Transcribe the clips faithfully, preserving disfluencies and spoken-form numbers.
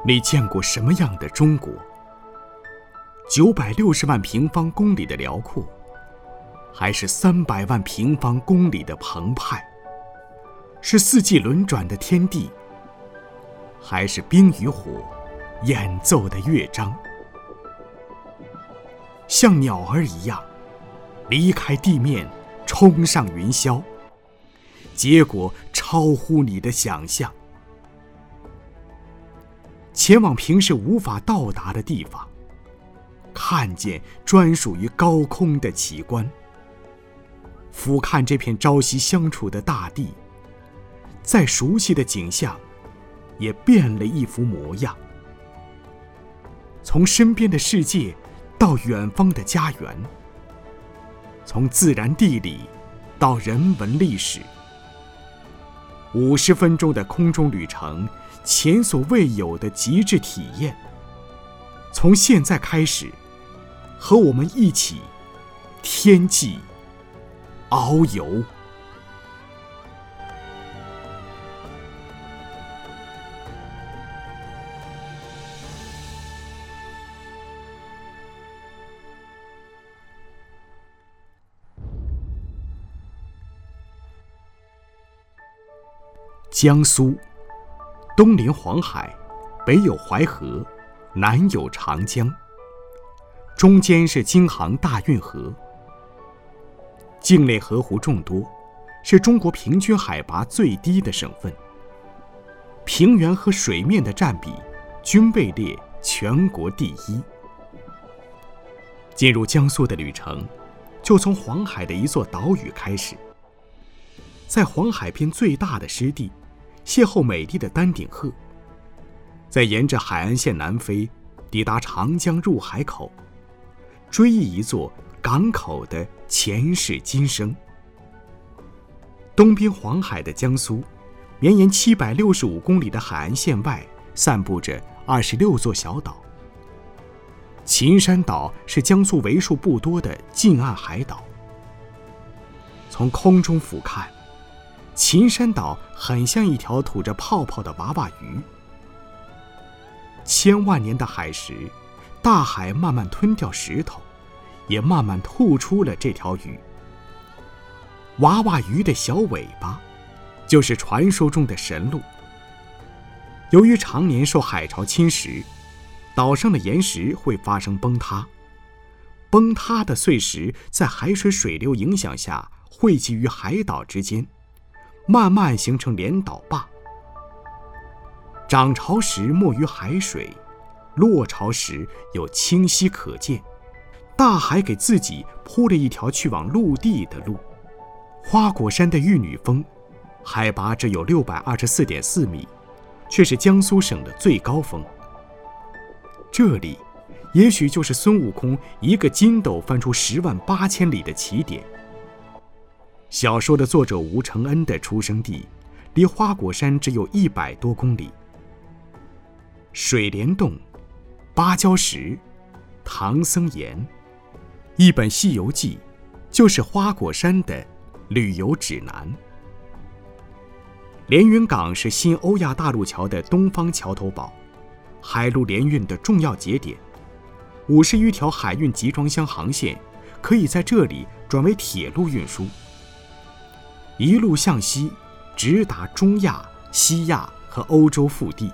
你见过什么样的中国？九百六十万平方公里的辽阔，还是三百万平方公里的澎湃？是四季轮转的天地，还是冰与火演奏的乐章？像鸟儿一样，离开地面，冲上云霄，结果超乎你的想象。前往平时无法到达的地方，看见专属于高空的奇观，俯瞰这片朝夕相处的大地，再熟悉的景象也变了一副模样。从身边的世界到远方的家园，从自然地理到人文历史，五十分钟的空中旅程，前所未有的极致体验。从现在开始，和我们一起天际遨游。江苏东临黄海，北有淮河，南有长江，中间是京杭大运河。境内河湖众多，是中国平均海拔最低的省份，平原和水面的占比均位列全国第一。进入江苏的旅程，就从黄海的一座岛屿开始。在黄海边最大的湿地，邂逅美丽的丹顶鹤，再沿着海岸线南飞，抵达长江入海口，追忆一座港口的前世今生。东边黄海的江苏，绵延七百六十五公里的海岸线外，散布着二十六座小岛。秦山岛是江苏为数不多的近岸海岛。从空中俯瞰，秦山岛很像一条吐着泡泡的娃娃鱼。千万年的海蚀，大海慢慢吞掉石头，也慢慢吐出了这条鱼。娃娃鱼的小尾巴，就是传说中的神鹿。由于常年受海潮侵蚀，岛上的岩石会发生崩塌，崩塌的碎石在海水水流影响下汇集于海岛之间，慢慢形成连岛坝。涨潮时没于海水，落潮时又清晰可见，大海给自己铺了一条去往陆地的路。花果山的玉女峰，海拔只有 六百二十四点四米，却是江苏省的最高峰。这里也许就是孙悟空一个筋斗翻出十万八千里的起点。小说的作者吴承恩的出生地离花果山只有一百多公里。水帘洞、芭蕉石、唐僧岩，一本《西游记》就是花果山的旅游指南。连云港是新欧亚大陆桥的东方桥头堡，海陆联运的重要节点，五十余条海运集装箱航线可以在这里转为铁路运输，一路向西，直达中亚、西亚和欧洲腹地。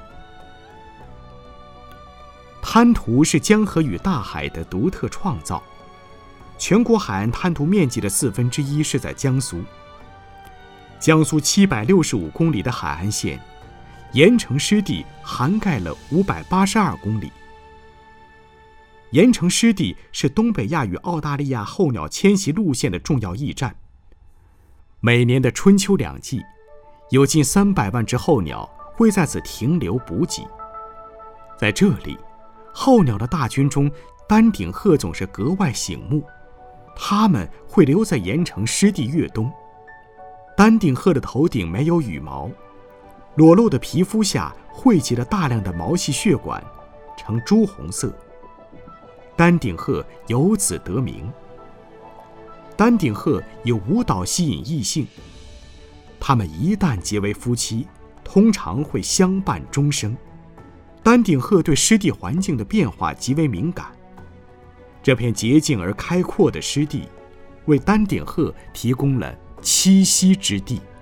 滩涂是江河与大海的独特创造，全国海岸滩涂面积的四分之一是在江苏。江苏七百六十五公里的海岸线，盐城湿地涵盖了五百八十二公里。盐城湿地是东北亚与澳大利亚候鸟迁徙路线的重要驿站。每年的春秋两季，有近三百万只候鸟会在此停留补给。在这里，候鸟的大军中，丹顶鹤总是格外醒目，它们会留在盐城湿地越冬。丹顶鹤的头顶没有羽毛，裸露的皮肤下汇集了大量的毛细血管，呈朱红色。丹顶鹤由此得名。丹顶鹤以舞蹈吸引异性，它们一旦结为夫妻，通常会相伴终生。 丹顶鹤对湿地环境的变化极为敏感，这片洁净而开阔的湿地为丹顶鹤提供了栖息之地。